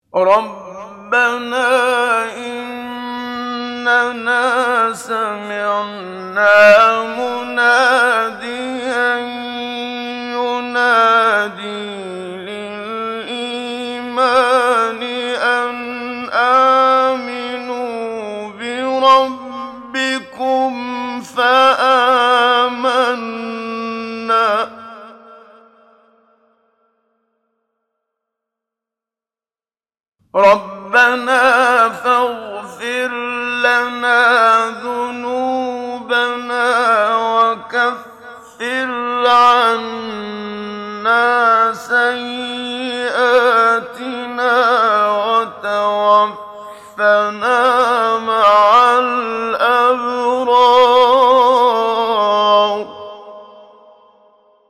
رَبَّنَا إِنَّنَا سَمِعْنَا مُنَادِيًا يُنَادِي لِلْإِيمَانِ أَنْ آمِنُوا بِرَبِّكُمْ فَآمَنَّا رَبَّنَا فَاغْفِرْ لَنَا ذُنُوبَنَا وَكَفِّرْ عَنَّا سَيِّئَاتِنَا